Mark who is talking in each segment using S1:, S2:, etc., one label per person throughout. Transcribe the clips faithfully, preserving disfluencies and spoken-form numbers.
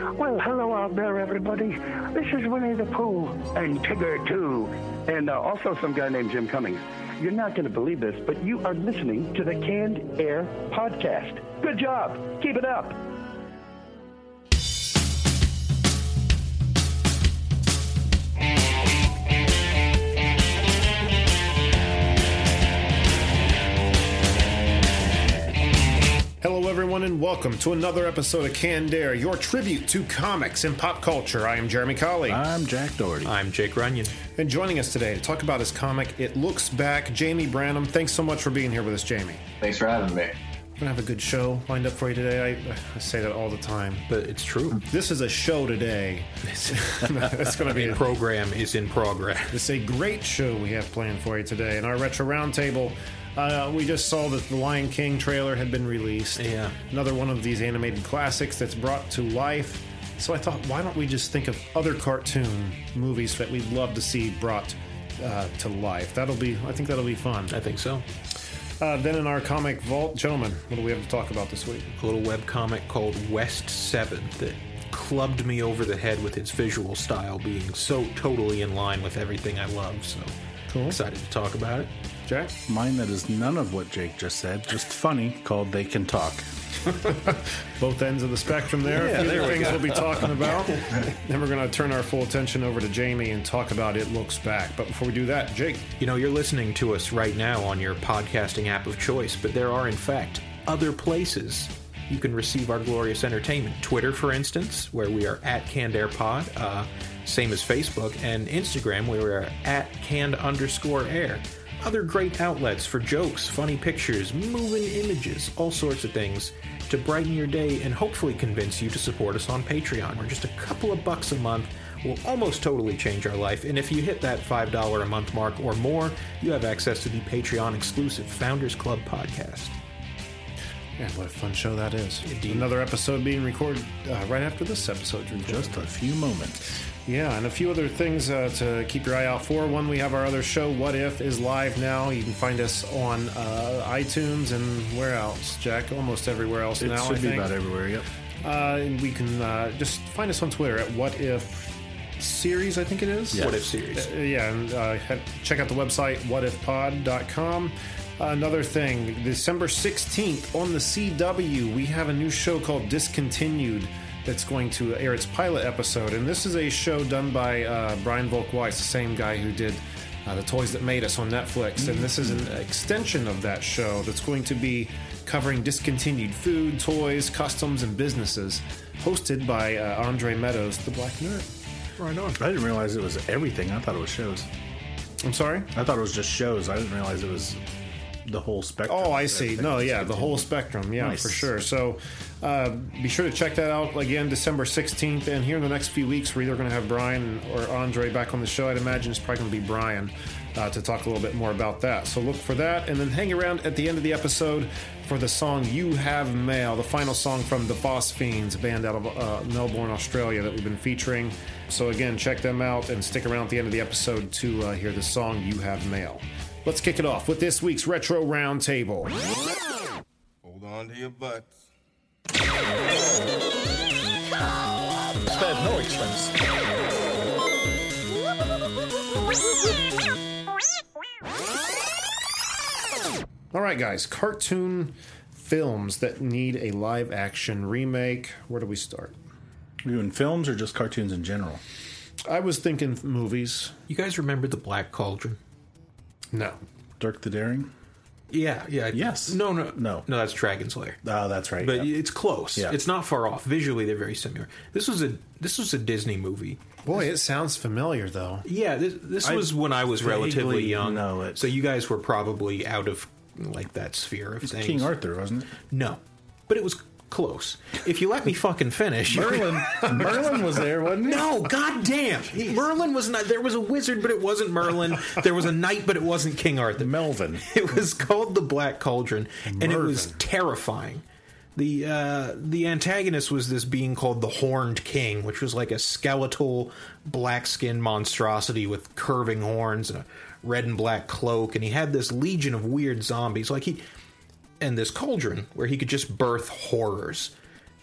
S1: Well, hello out there, everybody. This is Winnie the Pooh and Tigger, too. And uh, also some guy named Jim Cummings. You're not going to believe this, but you are listening to the Canned Air Podcast. Good job. Keep it up.
S2: Hello, everyone, and welcome to another episode of Canned Air, your tribute to comics and pop culture. I am Jeremy Colley.
S3: I'm Jack Doherty.
S4: I'm Jake Runyon.
S2: And joining us today to talk about his comic, It Looks Back, Jamie Branham. Thanks so much for being here with us, Jamie.
S5: Thanks for having me.
S2: We're going to have a good show lined up for you today. I, I say that all the time.
S4: But it's true.
S2: This is a show today. It's going to be
S4: a
S2: a
S4: program is in progress.
S2: It's a great show we have planned for you today. In our Retro Roundtable, uh, we just saw that the Lion King trailer had been released.
S4: Yeah.
S2: Another one of these animated classics that's brought to life. So I thought, why don't we just think of other cartoon movies that we'd love to see brought uh, to life? That'll be, I think that'll be fun.
S4: I think so.
S2: Uh, then in our comic vault, gentlemen, what do we have to talk about this week?
S4: A little webcomic called West Seventh that clubbed me over the head with its visual style being so totally in line with everything I love. So
S2: Cool.
S4: Excited to talk about it.
S2: Jack?
S3: Mine that is none of what Jake just said, just funny, called They Can Talk.
S2: Both ends of the spectrum there.
S4: Yeah,
S2: A few
S4: there
S2: other
S4: we
S2: things
S4: go.
S2: we'll be talking about. Then we're going to turn our full attention over to Jamie and talk about It Looks Back. But before we do that, Jake.
S4: You know, you're listening to us right now on your podcasting app of choice, but there are, in fact, other places you can receive our glorious entertainment. Twitter, for instance, where we are at Canned Air Pod, uh, same as Facebook, and Instagram, where we are at Canned underscore Air. Other great outlets for jokes, funny pictures, moving images, all sorts of things to brighten your day and hopefully convince you to support us on Patreon, where just a couple of bucks a month will almost totally change our life. And if you hit that five dollars a month mark or more, you have access to the Patreon-exclusive Founders Club podcast.
S2: Man, what a fun show that is.
S4: Indeed.
S2: Another episode being recorded uh, right after this episode's recorded.
S3: Just a few moments.
S2: Yeah, and a few other things uh, to keep your eye out for. One, we have our other show, What If, is live now. You can find us on uh, iTunes and where else, Jack? Almost everywhere else
S3: It
S2: now,
S3: should
S2: I
S3: be
S2: think.
S3: about everywhere, yep.
S2: Uh, and we can uh, just find us on Twitter at What If Series, I think it is.
S3: Yes.
S4: What If series.
S2: Uh, yeah, and uh, head, check out the website, what if pod dot com. Uh, another thing, December sixteenth on the C W, we have a new show called Discontinued that's going to air its pilot episode. And this is a show done by uh, Brian Volk-Weiss, the same guy who did uh, The Toys That Made Us on Netflix. And this is an extension of that show that's going to be covering discontinued food, toys, customs, and businesses, hosted by uh, Andre Meadows, the Black Nerd.
S4: Right on.
S3: I didn't realize it was everything. I thought it was shows.
S2: I'm sorry?
S3: I thought it was just shows. I didn't realize it was the whole spectrum.
S2: Oh, I see.
S3: Everything
S2: No,
S3: was
S2: yeah, the
S3: continued.
S2: whole spectrum. Yeah,
S3: Nice.
S2: for sure. So uh, be sure to check that out again, December sixteenth. And here in the next few weeks, we're either going to have Brian or Andre back on the show. I'd imagine it's probably going to be Brian uh, to talk a little bit more about that. So look for that. And then hang around at the end of the episode for the song You Have Mail, the final song from the Boss Fiends, a band out of uh, Melbourne, Australia that we've been featuring. So again, check them out and stick around at the end of the episode to uh, hear the song You Have Mail. Let's kick it off with this week's Retro Roundtable.
S6: Hold on to your butts.
S3: Spared no expense.
S2: All right, guys, cartoon films that need a live action remake. Where do we start?
S3: Are you doing films or just cartoons in general?
S2: I was thinking movies.
S4: You guys remember The Black Cauldron?
S2: No.
S3: Dirk the Daring?
S4: Yeah, yeah.
S3: Yes.
S4: No, no.
S3: No.
S4: No, that's Dragon's Lair.
S3: Oh, that's right.
S4: But
S3: yep.
S4: it's close.
S3: Yeah.
S4: It's not far off. Visually, they're very similar. This was a this was a Disney movie.
S2: Boy, it sounds familiar, though.
S4: Yeah, this, this
S3: I
S4: was when I was relatively
S3: vaguely
S4: young.
S3: know it.
S4: So you guys were probably out of like that sphere of
S3: It's
S4: things.
S3: King Arthur, wasn't it?
S4: No, but it was close. If you let me fucking finish.
S3: Merlin. Merlin was there, wasn't he?
S4: No, goddamn. Merlin was not. There was a wizard, but it wasn't Merlin. There was a knight, but it wasn't King Arthur.
S3: Melvin.
S4: It was called The Black Cauldron, and it was
S2: Mervin.
S4: terrifying. The uh, the antagonist was this being called the Horned King, which was like a skeletal, black-skinned monstrosity with curving horns and a red and black cloak, and he had this legion of weird zombies, like he, and this cauldron where he could just birth horrors.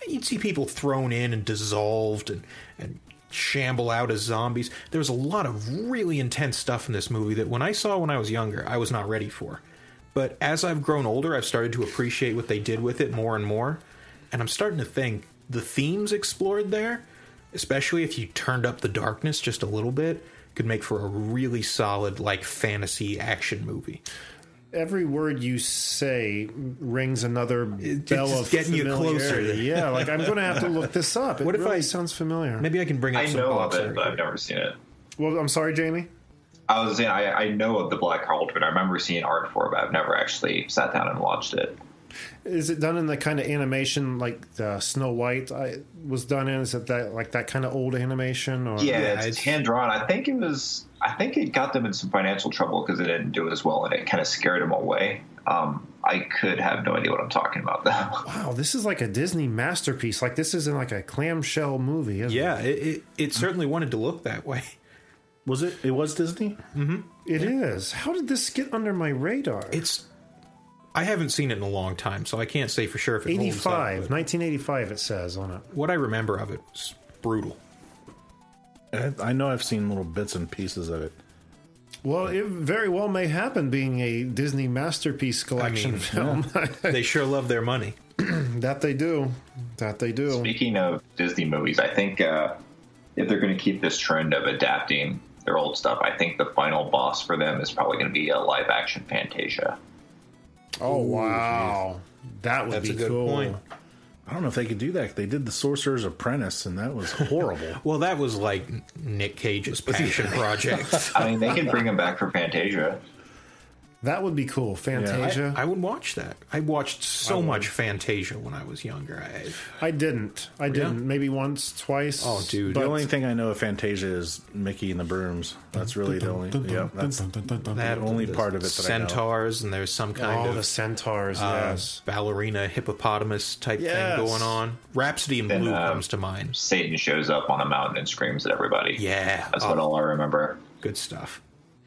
S4: you'd see people thrown in and dissolved and, and shamble out as zombies. There was a lot of really intense stuff in this movie that when I saw when I was younger, I was not ready for. But as I've grown older, I've started to appreciate what they did with it more and more. And I'm starting to think the themes explored there, especially if you turned up the darkness just a little bit, could make for a really solid, like, fantasy action movie.
S2: Every word you say rings another
S4: It-
S2: bell
S4: it's
S2: of
S4: getting you
S2: familiarity.
S4: closer.
S2: Yeah, like I'm going to have to look this up. It
S4: What if
S2: really
S4: I-
S2: sounds familiar.
S4: Maybe I can bring up
S5: I
S4: some
S5: know of
S4: box
S5: it,
S4: art.
S5: but I've never seen it.
S2: Well, I'm sorry, Jamie.
S5: I was saying I, I know of the Black Cauldron. I remember seeing art for it, but I've never actually sat down and watched it.
S2: Is it done in the kind of animation like the Snow White I, was done in? Is it that like that kind of old animation? Or
S5: Yeah,
S4: Yeah,
S5: it's,
S4: it's-
S5: hand drawn. I think it was. I think it got them in some financial trouble because it didn't do as well, and it kind of scared them away. Um, I could have no idea what I'm talking about, though.
S2: Wow, this is like a Disney masterpiece. Like this isn't like a clamshell movie, is
S4: Yeah,
S2: it?
S4: it, it, it certainly wanted to look that way.
S3: Was it? It was Disney?
S2: It is. How did this get under my radar?
S4: It's... I haven't seen it in a long time, so I can't say for sure if it holds up,
S2: eighty-five,
S4: but
S2: nineteen eighty-five it says on it.
S4: what I remember of it was brutal.
S3: I, I know I've seen little bits and pieces of it.
S2: Well, it very well may happen being a Disney masterpiece collection
S4: mean,
S2: film.
S4: They sure love their money.
S2: That they do. That they do.
S5: Speaking of Disney movies, I think uh, if they're going to keep this trend of adapting their old stuff, I think the final boss for them is probably going to be a live-action Fantasia.
S2: Oh, wow. That would
S4: That's
S2: be
S4: a good
S2: cool.
S4: point.
S3: I don't know if they could do that. They did The Sorcerer's Apprentice, and that was horrible.
S4: Well, that was like Nick Cage's passion project.
S5: I mean, they can bring him back for Fantasia.
S2: That would be cool. Fantasia.
S4: I, I would watch that. I watched so much Fantasia when I was younger. I,
S2: I didn't. I didn't. Maybe once, twice.
S4: Oh, dude.
S2: But
S3: The only thing I know of Fantasia is Mickey and the Brooms. That's really the only. Yeah, that's
S4: that
S3: only
S4: the
S3: part of it that I know.
S4: centaurs, and there's some kind
S2: oh,
S4: of
S2: the centaurs,
S4: uh,
S2: yes.
S4: ballerina hippopotamus type
S2: Yes.
S4: thing going on. Rhapsody in
S5: Then,
S4: Blue
S5: uh,
S4: comes to mind.
S5: Satan shows up on a mountain and screams at everybody.
S4: Yeah,
S5: That's
S4: oh,
S5: what all I remember.
S4: good stuff.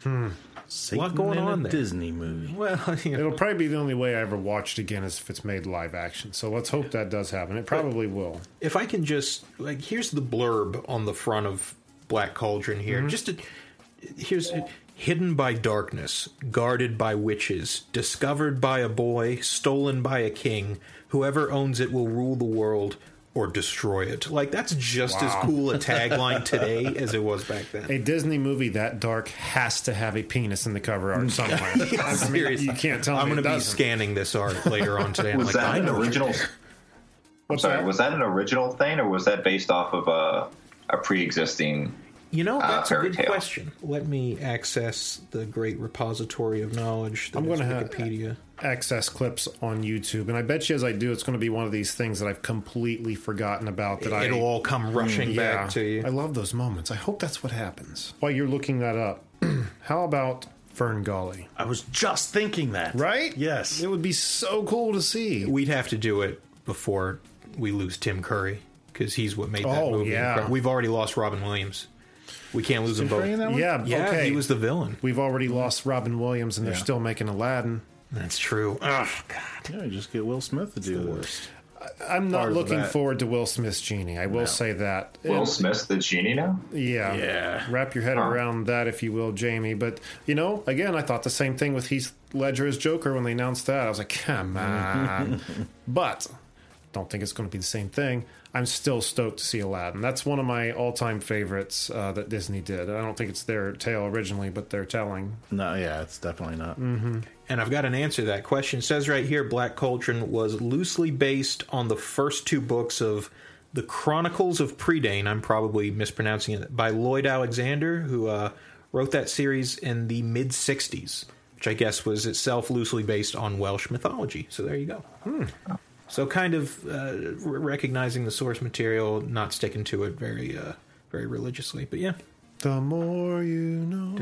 S3: Satan
S4: lot going
S3: in
S4: on
S3: a
S4: there.
S3: Disney movie.
S4: Well, you know,
S2: It'll probably be the only way I ever watched again is if it's made live action. So let's hope that does happen. It probably will.
S4: if I can just like, here's the blurb on the front of Black Cauldron here.
S2: Mm-hmm.
S4: Just to, here's hidden by darkness, guarded by witches, discovered by a boy, stolen by a king. Whoever owns it will rule the world or destroy it. Like, that's just as cool a tagline today as it was back then.
S2: A Disney movie that dark has to have a penis in the cover art somewhere. I mean,
S4: Seriously.
S2: you can't tell
S4: I'm
S2: me
S4: going
S2: it
S4: to be
S2: doesn't.
S4: scanning this art later on today. I'm
S5: Was
S4: like, I
S5: that an
S4: know what you're
S5: original?
S4: there.
S5: I'm sorry, was that an original thing, or was that based off of a, a pre-existing?
S4: You know,
S5: Uh,
S4: that's a
S5: fairy
S4: good
S5: tale.
S4: question. Let me access the great repository of knowledge that
S2: I'm
S4: is
S2: going to have
S4: Wikipedia.
S2: access clips on YouTube, and I bet you as I do, it's going to be one of these things that I've completely forgotten about. That
S4: It'll
S2: I,
S4: all come rushing
S2: yeah,
S4: back to you.
S2: I love those moments. I hope that's what happens. While you're looking that up, how about Fern Gully?
S3: I was just thinking that.
S2: Right?
S3: Yes.
S2: It would be so cool to see.
S4: We'd have to do it before we lose Tim Curry, because he's what made that
S2: Oh,
S4: movie.
S2: yeah.
S4: incredible. We've already lost Robin Williams. We can't lose them both.
S3: Curry in that one?
S2: Yeah,
S4: Yeah,
S2: okay.
S4: he was the villain.
S2: We've already lost Robin Williams, and they're
S3: Yeah.
S2: still making Aladdin.
S4: That's true. Oh, God.
S3: Yeah, you just get Will Smith to do this.
S2: I'm not
S3: Part of
S2: looking
S3: that.
S2: forward to Will Smith's genie. I will say that.
S5: Will
S2: And-
S5: Smith's the genie now?
S2: Yeah.
S3: Yeah.
S2: Wrap your head
S5: Huh.
S2: around that, if you will, Jamie. But, you know, again, I thought the same thing with Heath Ledger as Joker when they announced that. I was like, come on. But don't think it's going to be the same thing. I'm still stoked to see Aladdin. That's one of my all-time favorites uh, that Disney did. I don't think it's their tale originally, but their telling.
S3: No, yeah, it's definitely not.
S2: Mm-hmm.
S4: And I've got an answer to that question. It says right here, Black Cauldron was loosely based on the first two books of The Chronicles of Predane, I'm probably mispronouncing it, by Lloyd Alexander, who uh, wrote that series in the mid-sixties, which I guess was itself loosely based on Welsh mythology. So there you go.
S2: Hmm.
S4: So kind of uh, r- recognizing the source material, not sticking to it very uh, very religiously. But yeah.
S2: The more you know.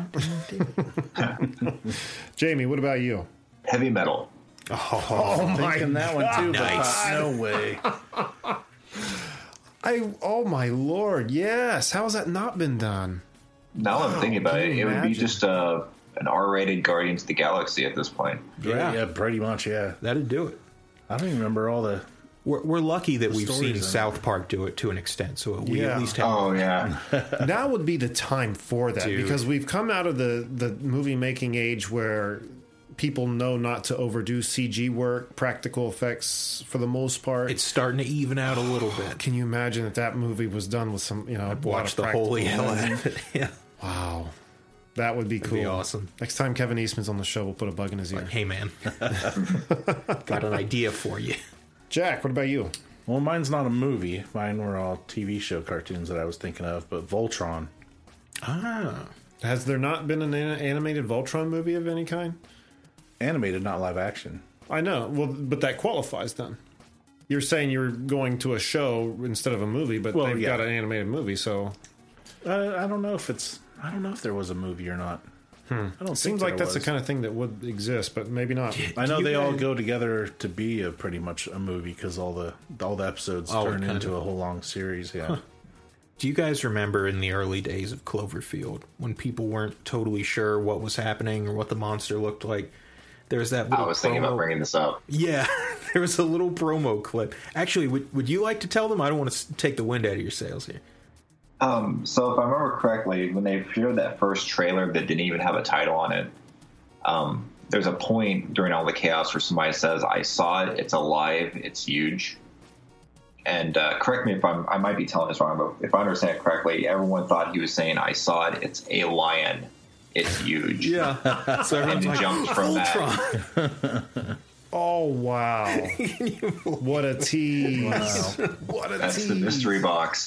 S2: Jamie, what about you?
S5: Heavy metal.
S2: Oh,
S3: Thinking that one too,
S4: Nice.
S3: but no way.
S2: I oh my lord, yes. How has that not been done?
S5: Now I'm thinking about
S2: can
S5: it,
S2: you
S5: it would be
S2: imagine?
S5: just uh, an R-rated Guardians of the Galaxy at this point.
S3: Yeah,
S4: Yeah.
S3: yeah, pretty much, yeah.
S4: That'd do it.
S3: I don't even remember all the
S4: We're, we're lucky that we've seen
S3: stories,
S4: South Park do it to an extent, so we
S2: Yeah.
S4: at least have.
S5: Oh yeah,
S2: Now would be the time for that
S4: Dude.
S2: because we've come out of the, the movie making age where people know not to overdo C G work, practical effects for the most part.
S4: It's starting to even out a little bit.
S2: Can you imagine if that movie was done with some, you know, a lot
S4: Watch
S2: of
S4: the
S2: practical
S4: holy hell out
S2: effects?
S4: of it. Yeah.
S2: Wow. That would be cool.
S4: be awesome.
S2: Next time Kevin Eastman's on the show, we'll put a bug in his ear.
S4: Like, hey, man. Got an idea for you.
S2: Jack, what about you?
S3: Well, mine's not a movie. Mine were all T V show cartoons that I was thinking of, but Voltron.
S4: Ah.
S2: Has there not been an an- animated Voltron movie of any kind?
S3: Animated, not live action.
S2: I know. Well, but that qualifies then. You're saying you're going to a show instead of a movie, but
S3: Well,
S2: they've
S3: yeah.
S2: got an animated movie, so
S3: Uh, I don't know if it's. I don't know if there was a movie or not. I don't
S2: it
S3: think
S2: seems like
S3: there
S2: that's the
S3: was.
S2: kind of thing that would exist, but maybe not.
S3: I know
S4: Do you
S3: they all
S4: guys-
S3: go together to be a pretty much a movie because all the all the episodes
S4: Oh,
S3: turn
S4: kind
S3: into
S4: of.
S3: a whole long series. Yeah.
S4: Do you guys remember in the early days of Cloverfield when people weren't totally sure what was happening or what the monster looked like? There was that little
S5: I was thinking
S4: promo-
S5: about bringing this up.
S4: Yeah, there was a little promo clip. Actually, would would you like to tell them? I don't want to take the wind out of your sails here.
S5: Um, so if I remember correctly, when they showed that first trailer that didn't even have a title on it, um, there's a point during all the chaos where somebody says, "I saw it. It's alive. It's huge." And uh, correct me if I'm, I might be telling this wrong, but if I understand it correctly, everyone thought he was saying, "I saw it. It's a lion. It's huge."
S4: Yeah, so
S5: And
S4: everyone's like,
S5: jumped from that.
S4: Voltron.
S2: Oh wow! What a tease! What a
S5: That's
S2: tease!
S5: the mystery box.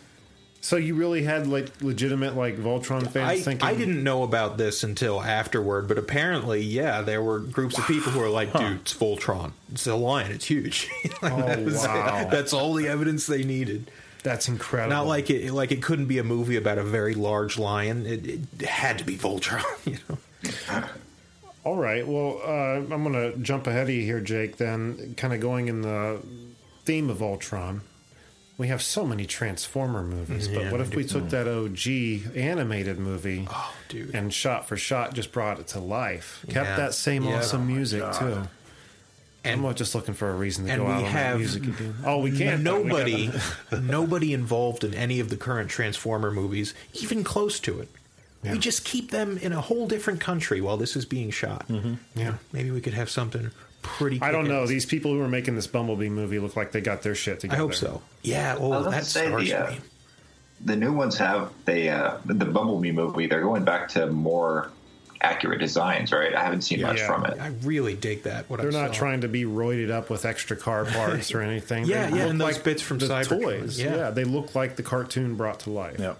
S2: So you really had like legitimate like Voltron fans
S4: I,
S2: thinking?
S4: I didn't know about this until afterward, but apparently, yeah, there were groups of people who were like, dude, it's Voltron. It's a lion. It's huge. Like,
S2: Oh,
S4: that was-
S2: wow.
S4: That's all the evidence they needed.
S2: That's incredible.
S4: Not like it like it couldn't be a movie about a very large lion. It, it had to be Voltron, you know?
S2: All right. Well, uh, I'm going to jump ahead of you here, Jake. Then, kind of going in the theme of Ultron. We have so many Transformer movies, but
S4: Yeah,
S2: what
S4: we
S2: if
S4: do.
S2: we took that O G animated movie
S4: Oh, dude.
S2: and shot for shot just brought it to life? Kept
S4: Yeah.
S2: that same
S4: Yeah.
S2: awesome
S4: Oh my
S2: music
S3: God.
S2: too.
S4: And
S2: I'm not just looking for a reason to
S4: and
S2: go
S4: we
S2: out on
S4: have
S2: that music again. Oh, we can't. but we
S4: nobody
S2: gotta-
S4: nobody involved in any of the current Transformer movies, even close to it.
S2: Yeah.
S4: We just keep them in a whole different country while this is being shot.
S2: Yeah.
S4: Maybe we could have something pretty
S2: I don't know.
S4: kick-ass.
S2: These people who are making this Bumblebee movie look like they got their shit
S4: I
S2: together.
S4: hope so. Yeah,
S5: I
S4: oh,
S5: was about
S4: that
S5: to say, the, uh,
S4: Starscream.
S5: The new ones have they uh, the Bumblebee movie. They're going back to more accurate designs, right? I haven't seen much
S2: Yeah.
S5: from it.
S4: I really dig that. What
S2: They're
S4: I
S2: not
S4: saw.
S2: trying to be roided up with extra car parts or anything.
S4: Yeah,
S2: They
S4: yeah,
S2: look
S4: and those
S2: like
S4: bits from
S2: the
S4: Cybertron.
S2: toys.
S4: Yeah.
S2: Yeah, they look like the cartoon brought to life.
S3: Yep.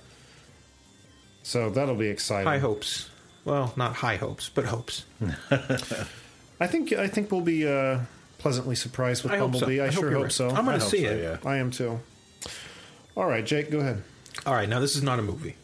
S2: So that'll be exciting.
S4: high hopes. Well, not high hopes, but hopes.
S2: I think I think we'll be uh, pleasantly surprised with
S4: I hope so.
S2: Bumblebee. I,
S4: I hope
S2: sure
S4: you're
S2: hope
S4: right.
S2: so.
S4: I'm going
S3: I
S4: to
S3: hope
S4: see
S3: so,
S4: it.
S3: yeah.
S2: I am too. All right, Jake, go ahead.
S4: All right, now this is not a movie,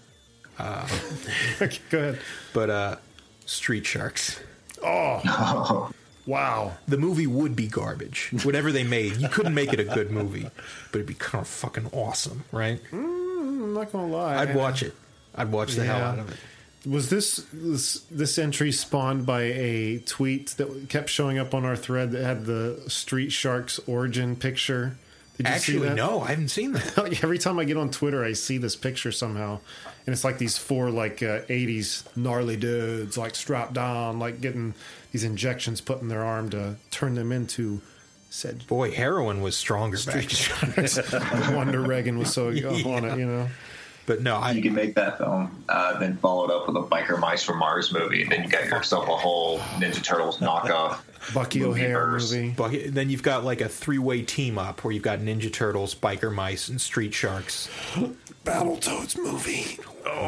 S2: Okay, go ahead.
S4: but uh, Street Sharks.
S2: Oh, wow.
S4: The movie would be garbage. Whatever they made, you couldn't make it a good movie, but it'd be kind of fucking awesome, right?
S2: I'm not gonna lie.
S4: I'd watch it. I'd watch the hell
S2: Yeah.
S4: out of it.
S2: Was this, this this entry spawned by a tweet that kept showing up on our thread that had the Street Sharks origin picture? Did you see
S4: Actually,
S2: that?
S4: no, I haven't seen that.
S2: Like, every time I get on Twitter, I see this picture somehow, and it's like these four like uh, eighties gnarly dudes, like strapped down, like getting these injections put in their arm to turn them into said
S4: Boy, heroin was stronger back then.
S2: Sharks. No wonder Reagan was so on it, you know.
S4: But no,
S5: You
S4: I
S5: can make that film, uh, then follow it up with a Biker Mice from Mars movie, and then you got yourself a whole Ninja Turtles knockoff.
S2: Bucky
S5: movie
S2: O'Hare
S5: verse.
S2: movie.
S4: but then you've got like a three-way team up where you've got Ninja Turtles, Biker Mice, and Street Sharks.
S2: Battletoads movie.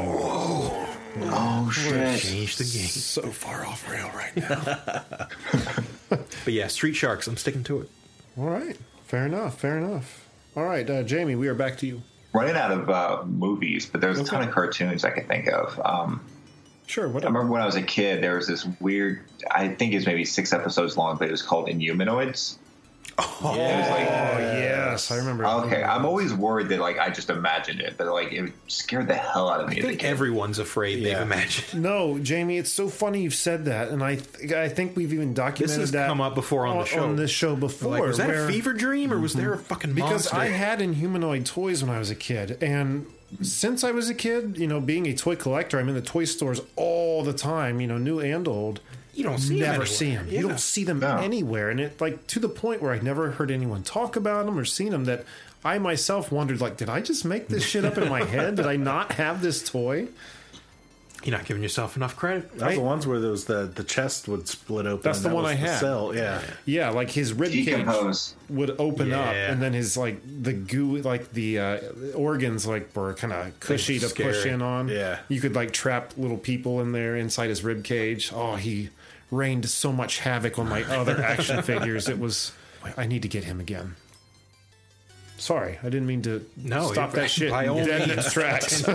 S5: Oh shit!
S4: Change the game.
S2: So far off rail right now.
S4: But yeah, Street Sharks. I'm sticking to it.
S2: All right. Fair enough. Fair enough. All right, uh, Jamie, we are back to you.
S5: Running out of uh, movies, but there's a ton
S2: Okay.
S5: of cartoons I could think of. Um,
S2: Sure,
S5: I
S2: whatever.
S5: remember when I was a kid, there was this weird. I think it was maybe six episodes long, but it was called Inhumanoids. Oh, it was like,
S2: Oh yes, I remember.
S5: okay, I'm always worried that like I just imagined it, but like it scared the hell out of me.
S4: I
S5: as a
S4: think
S5: kid.
S4: everyone's afraid
S3: Yeah.
S4: they've imagined.
S2: No, Jamie, it's so funny you've said that, and I th- I think we've even documented
S4: This has
S2: that
S4: come up before on the show.
S2: on this show before.
S4: Like, was that
S2: where-
S4: a fever dream or was there a fucking
S2: Because
S4: monster?
S2: I had Inhumanoid toys when I was a kid, and since I was a kid, you know, being a toy collector, I'm in the toy stores all the time, you know, new and old.
S4: You don't see 'em
S2: never
S4: anywhere.
S2: see them.
S4: Yeah.
S2: You don't see them
S5: No.
S2: anywhere, and it like to the point where I never heard anyone talk about them or seen them. That I myself wondered, like, did I just make this shit up in my head? Did I not have this toy?
S4: You're not giving yourself enough credit.
S3: That was the ones where there was the, the chest would split open.
S2: That's
S3: and
S2: the
S3: that
S2: one
S3: was
S2: I had.
S3: Cell. Yeah.
S2: Yeah, like his rib cage
S5: Decompose.
S2: would open up,
S4: Yeah.
S2: and then his like the goo, like the uh, organs, like were kind of cushy to
S4: Scary.
S2: push in on.
S3: Yeah.
S2: you could like trap little people in there inside his rib cage. Oh, he rained so much havoc on my other action figures. It was. I need to get him again. Sorry, I didn't mean to
S4: No,
S2: stop
S4: you're-
S2: that shit
S4: by all
S2: dead in
S4: means.
S2: its tracks.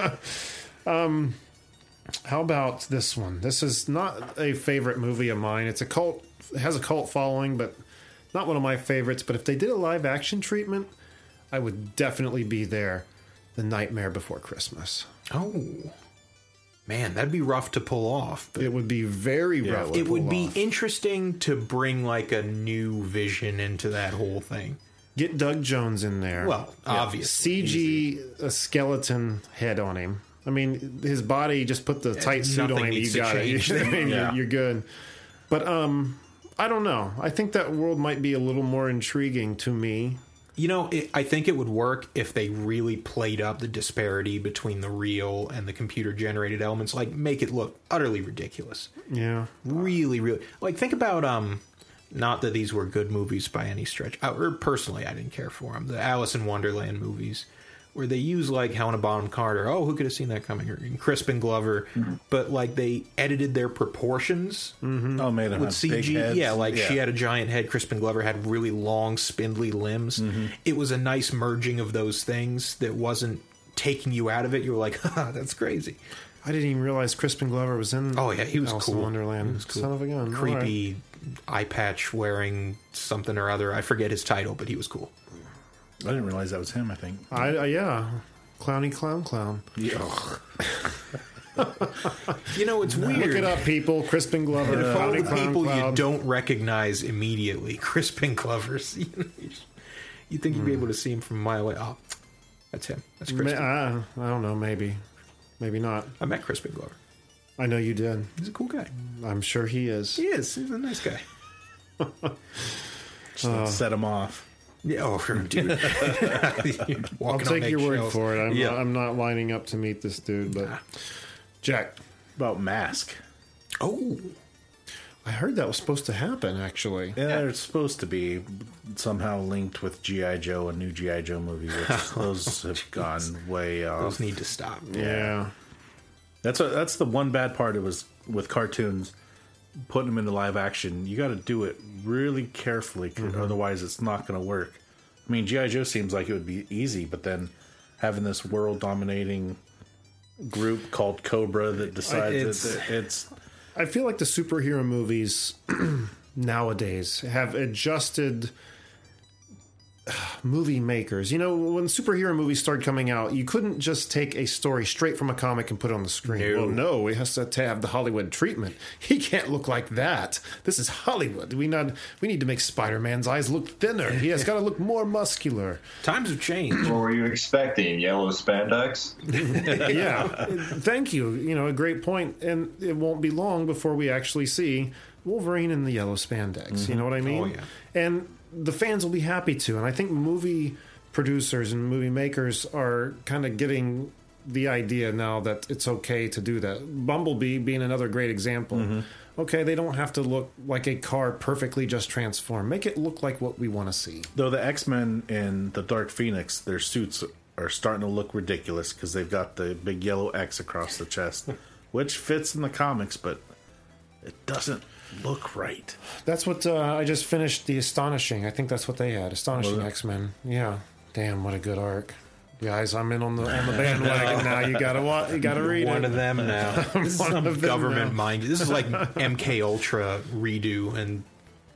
S2: um, how about this one? This is not a favorite movie of mine. It's a cult. It has a cult following, but not one of my favorites. But if they did a live action treatment, I would definitely be there. The Nightmare Before Christmas.
S4: Oh, man, that'd be rough to pull off. But
S2: It would be very rough. to
S4: it would
S2: pull
S4: be
S2: off.
S4: interesting to bring like a new vision into that whole thing.
S2: Get Doug Jones in there.
S4: Well, obviously,
S2: C G a skeleton head on him. I mean, his body, just put the tight suit
S4: nothing
S2: on him. You
S4: needs to
S2: got it.
S4: change
S2: I
S4: there.
S2: mean,
S3: Yeah.
S2: you're, you're good. But um, I don't know. I think that world might be a little more intriguing to me.
S4: You know, it, I think it would work if they really played up the disparity between the real and the computer generated elements. Like, make it look utterly ridiculous.
S2: Yeah.
S4: Really, really. Like, think about, um, not that these were good movies by any stretch. I, or personally, I didn't care for them. The Alice in Wonderland movies, where they use, like, Helena Bonham Carter. Oh, who could have seen that coming? Or Crispin Glover.
S3: Mm-hmm.
S4: But, like, they edited their proportions.
S3: Oh, made them
S4: With
S3: have
S4: C
S3: big
S4: G,
S3: heads.
S4: yeah, like she had a giant head. Crispin Glover had really long, spindly limbs.
S3: Mm-hmm.
S4: It was a nice merging of those things that wasn't taking you out of it. You were like, "Haha, that's crazy."
S2: I didn't even realize Crispin Glover was in.
S4: Oh yeah, he was
S2: Alice
S4: cool.
S2: in Wonderland.
S4: He was cool.
S2: Son of a gun. All right.
S4: Creepy eye patch wearing something or other. I forget his title, but he was cool.
S3: I didn't realize that was him, I think.
S2: I, uh, yeah. Clowny clown clown.
S3: Yeah.
S4: You know, it's weird.
S2: Look it up, people. Crispin Glover.
S4: Of all
S2: Clowny
S4: the
S2: clown
S4: people
S2: clown.
S4: you don't recognize immediately, Crispin Glover's. You think you'd be able to see him from a mile away? Oh, that's him. That's
S2: Ma-
S4: Crispin.
S2: I, I don't know. Maybe. Maybe not.
S4: I met Crispin Glover.
S2: I know you did.
S4: He's a cool guy.
S2: I'm sure he is.
S4: He is. He's a nice guy.
S3: Just like set him off.
S4: Yeah, oh, sure, dude. You're
S2: I'll
S4: walking on
S2: take your word
S4: eggshells.
S2: for it. I'm,
S4: Yeah.
S2: not, I'm not lining up to meet this dude, but Jack,
S3: About Mask.
S4: Oh,
S2: I heard that was supposed to happen. Actually,
S3: Yeah, it's supposed to be somehow linked with G I. Joe, a new G I. Joe movie, which those have gone way off.
S4: those need to stop.
S2: yeah.
S3: That's a, that's the one bad part. It was with cartoons, putting them into live action. You got to do it really carefully, 'cause
S2: Mm-hmm.
S3: otherwise it's not going to work. I mean, G I. Joe seems like it would be easy, but then having this world dominating group called Cobra that decides
S4: It's-
S3: it's, it's
S2: I feel like the superhero movies nowadays have adjusted movie makers. You know, when superhero movies started coming out, you couldn't just take a story straight from a comic and put it on the screen.
S4: No.
S2: Well, no, it has to, to have the Hollywood treatment. He can't look like that. This is Hollywood. We not we need to make Spider-Man's eyes look thinner. He has got to look more muscular.
S4: Times have changed.
S5: What were you expecting? Yellow spandex?
S2: Yeah. Thank you. You know, a great point. And it won't be long before we actually see Wolverine in the yellow spandex. You know what I mean?
S4: Oh, yeah.
S2: And the fans will be happy to. And I think movie producers and movie makers are kind of getting the idea now that it's okay to do that. Bumblebee being another great example. Okay, they don't have to look like a car perfectly just transformed. Make it look like what we want to see.
S3: though the X-Men in the Dark Phoenix, their suits are starting to look ridiculous because they've got the big yellow X across the chest, which fits in the comics, but it doesn't look right.
S2: That's what uh, I just finished. The Astonishing. I think that's what they had. Astonishing
S3: Was it?
S2: X-Men. Yeah. Damn, what a good arc. Guys, I'm in on the on the bandwagon now. You gotta wa- you gotta read
S4: One
S2: it.
S4: of them now. This is
S2: One
S4: some
S2: of them
S4: government
S2: now.
S4: mind. This is like M K Ultra redo, and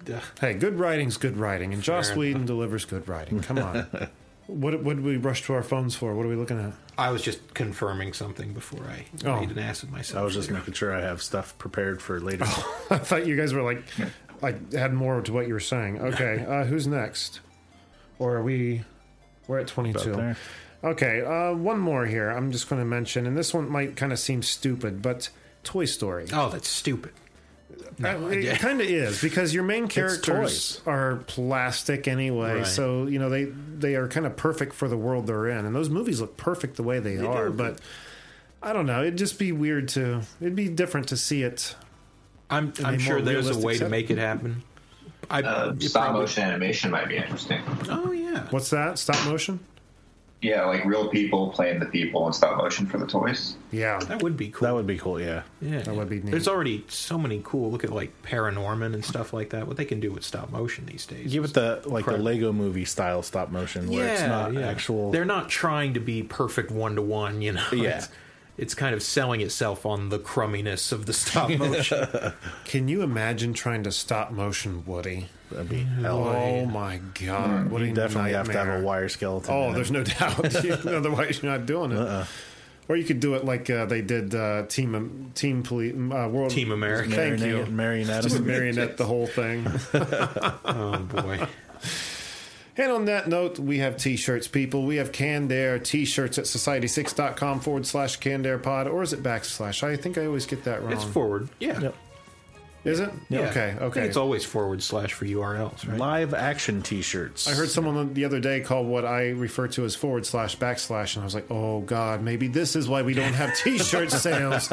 S2: Hey, good writing's good writing, and Joss
S4: Fair
S2: Whedon
S4: enough.
S2: delivers good writing. Come on. What what did we rush to our phones for? What are we looking at?
S4: I was just confirming something before I
S2: Oh.
S4: made an ass of myself.
S3: I was just
S4: there.
S3: making sure I have stuff prepared for later.
S2: I thought you guys were like, like had more to what you were saying. Okay, uh, who's next? Or are we? We're at twenty-two.
S3: About there.
S2: Okay, uh, one more here. I'm just going to mention, and this one might kind of seem stupid, but Toy Story.
S4: Oh, that's stupid. No,
S2: Uh, it kind of is, because your main characters
S3: toys.
S2: are plastic anyway,
S4: Right.
S2: so you know they they are kind of perfect for the world they're in, and those movies look perfect the way they, are.
S4: do.
S2: But I don't know, it'd just be weird to it'd be different to see it.
S4: I'm
S2: a
S4: I'm sure
S2: more
S4: there's a
S2: realistic
S4: way to
S2: setting.
S4: make it happen. I,
S5: Uh,
S4: it
S5: stop
S4: probably-
S5: motion animation might be interesting.
S4: Oh yeah.
S2: What's that? Stop motion?
S5: Yeah, like real people playing the people in stop motion for the toys.
S2: Yeah,
S4: That would be cool.
S3: That would be cool, yeah.
S4: yeah,
S2: that would be neat.
S4: There's already so many cool. Look at like Paranorman and stuff like that. What they can do with stop motion these days.
S3: Give it the like the
S4: Correct.
S3: Lego movie style stop motion where it's not
S4: yeah.
S3: actual.
S4: They're not trying to be perfect one to one. You know.
S3: Yeah.
S4: It's, it's kind of selling itself on the crumminess of the stop motion.
S2: Can you imagine trying to stop motion Woody?
S3: That'd be hell. of a-
S2: Oh my god! What a
S3: You definitely have to have
S2: nightmare.
S3: a wire skeleton.
S2: Oh,
S3: in
S2: there's
S3: it.
S2: no doubt. You- Otherwise, you're not doing it.
S3: Uh-uh.
S2: Or you could do it like uh, they did uh, Team Team Poli- uh, World
S4: Team America.
S2: Thank you.
S3: Marionette, marionette
S2: Just
S3: them.
S2: marionette the whole thing.
S4: Oh boy.
S2: And on that note, we have t-shirts, people. We have Canned Air t-shirts at society six dot com forward slash Canned Air Pod, or is it backslash? I think I always get that wrong.
S4: It's forward. Yeah.
S3: Yep.
S2: Is it?
S4: Yeah.
S2: Okay,
S4: I think
S2: okay.
S4: it's always forward slash for U R Ls, right?
S3: Live action T-shirts.
S2: I heard someone the other day call what I refer to as forward slash backslash, and I was like, oh, God, maybe this is why we don't have t-shirt sales.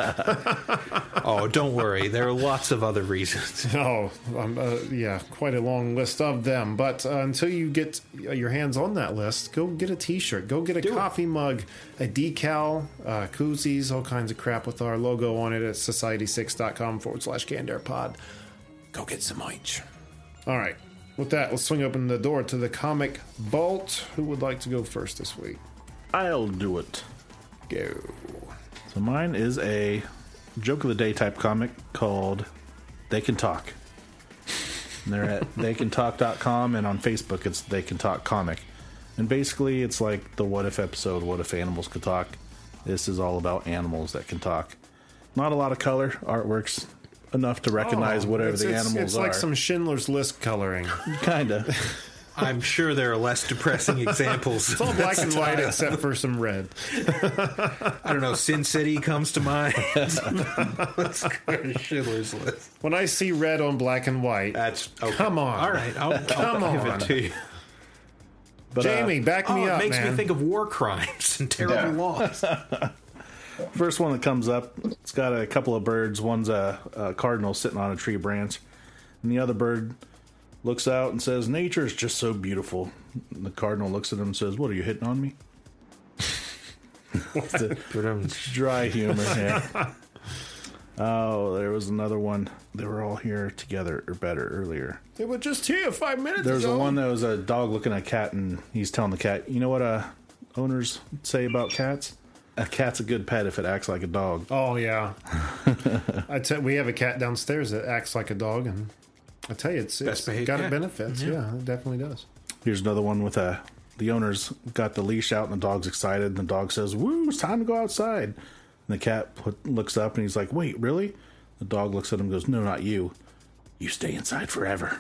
S4: Oh, don't worry. There are lots of other reasons.
S2: Oh, um, uh, yeah, quite a long list of them. But uh, until you get your hands on that list, go get a t-shirt. Go get a
S4: Do it.
S2: coffee mug, a decal, uh, koozies, all kinds of crap with our logo on it at society six dot com forward slash Canned Air Pod. Go get some merch. All right. With that, let's swing open the door to the comic vault. Who would like to go first this week?
S3: I'll do it.
S2: Go.
S3: So mine is a joke of the day type comic called They Can Talk. And they're at they can talk dot com, and on Facebook it's They Can Talk Comic. And basically it's like the What If episode, What If Animals Could Talk. This is all about animals that can talk. Not a lot of color, artwork's enough to recognize
S2: Oh,
S3: whatever
S2: it's,
S3: the
S2: it's,
S3: animals
S2: it's
S3: are.
S2: like some Schindler's List coloring.
S3: Kinda.
S4: I'm sure there are less depressing examples.
S2: It's all black and white except for some red.
S4: I don't know. Sin City comes to mind. Let's go to Schindler's List.
S2: When I see red on black and white,
S4: That's okay.
S2: Come on.
S4: All right, I'll,
S2: Come
S4: I'll give
S2: on.
S4: it to you.
S3: But, uh,
S2: Jamie, back
S4: Oh,
S2: me
S4: it
S2: up,
S4: makes
S2: man.
S4: me think of war crimes and terrible
S5: Yeah.
S4: laws.
S3: First one that comes up, it's got a couple of birds. One's a, a cardinal sitting on a tree branch, and the other bird looks out and says, "Nature is just so beautiful." And the cardinal looks at him and says, "What, are you hitting on me?" It's a dry humor. Yeah. Oh, there was another one. They were all here together or better earlier.
S2: They were just here five minutes
S3: There was
S2: ago.
S3: a one that was a dog looking at a cat, and he's telling the cat, "You know what uh, owners say about cats? A cat's a good pet if it acts like a dog."
S2: Oh yeah, I tell we have a cat downstairs that acts like a dog, and I tell you, it's, it's
S4: Best behaved
S2: got
S4: cat.
S2: benefits. Yeah. it definitely does.
S3: Here's another one with a the owner's got the leash out and the dog's excited, and the dog says, "Woo, it's time to go outside." And the cat put, looks up and he's like, "Wait, really?" The dog looks at him and goes, "No, not you. You stay inside forever."